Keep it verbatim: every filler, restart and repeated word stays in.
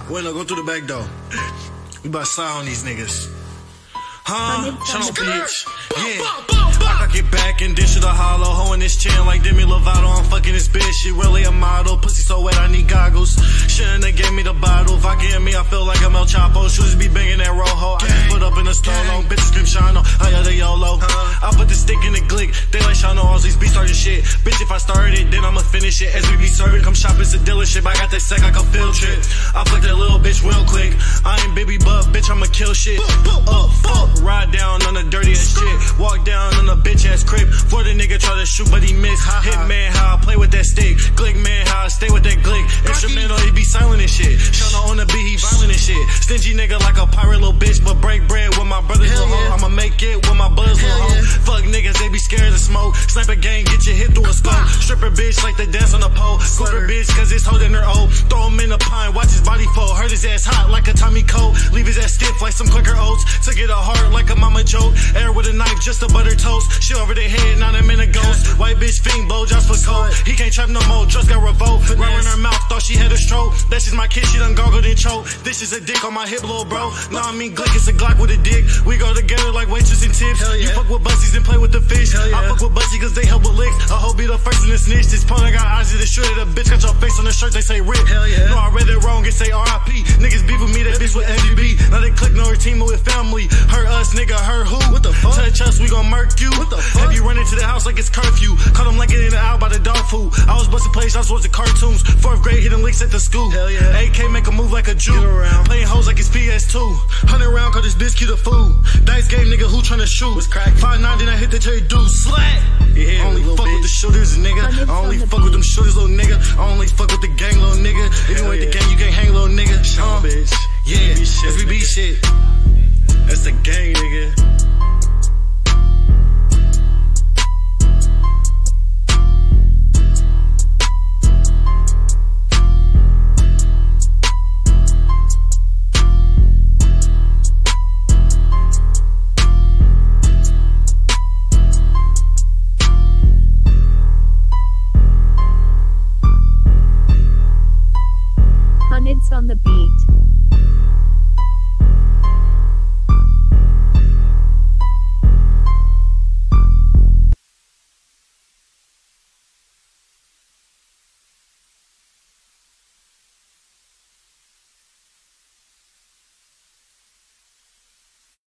Wait, no, go through the back door. We about to slide on these niggas. Huh? Shut up, bitch. Yeah. I could get back and dish it a hollow. Ho in this chin like Demi Lovato. I'm fucking this bitch. She really a model. Pussy so wet, I need goggles. Shouldn't have gave me the bottle. If I get me, I feel like I'm El Chapo. Shooters be banging that rojo. I just put up in the stolo. Bitches scream Shano. I got the YOLO. I put the stick in the glick. They like Shano. All these beats starting shit. Bitch, if I started it, then I'ma finish it. As we be serving, come shop, it's a dealership. I got that sack like a field trip. I fuck that little bitch real quick. I ain't baby butt, bitch, I'ma kill shit. Up, fuck, ride down on the dirtiest shit. Walk down on the bitch ass crib. For the nigga try to shoot, but he missed. Hit man, how I play with that stick. Glick man, how I stay with that glick. Instrumental, he be silent and shit. Shana on the beat, he violent and shit. Stingy nigga like a pirate little bitch, but break bread with my brothers little hoe. I'ma make it with my brothers little hoe. Fuck niggas, they be scared to smoke. Sniper gang, get your hit through a scope. Stripper bitch like they dance on the pole. Scooter bitch, cause it's holding her old. Throw him in the pine, watch his body fold. Hurt his ass hot like a Tommy Cole. Leave his ass stiff like some Quaker Oats. To get a heart like a mama joke. Air with a knife just to butter toast. Shit over their head, now them in a ghost. White bitch fiend, blow just for cold. He can't trap no more, just got revoked. Right in her mouth, thought she had a stroke. That's just my kid, she done gargled and choke. This is a dick on my hip, little bro. Nah, I mean Glick, it's a Glock with a dick. We go together like waitress and tips. Yeah. You fuck with bussies and play with the fish. Yeah. I fuck with bussies cause they help with licks. I hope be the first in the snitch. This pony got eyes to the shoot at a bitch. Got your face on the shirt, they say rip. Hell yeah. No, I read it wrong, it say R I P. Niggas beef with me, that bitch with M V B. Now they click no team with family. Her us, nigga, her who? What the fuck? Touch us, we gon' murk you. What the fuck? Have you run into the house like it's curfew? Caught him like it in the out by the dog food. I was busting plays, I was watching cartoons. Fourth grade, hitting licks at the school. Hell yeah. A K make a move like a Jew. Playing hoes like it's P S two. Hundred round, cause this bitch cute a fool. Dice game, nigga, who tryna shoot? Was crack. five nine, then I hit the J deuce. Slat! Yeah, only fuck bitch. With the shooters, nigga. I only fuck with them shooters, little nigga. I only fuck with the gang, little nigga. If you ain't the gang, you can't hang, little nigga. Um, bitch. Yeah, if we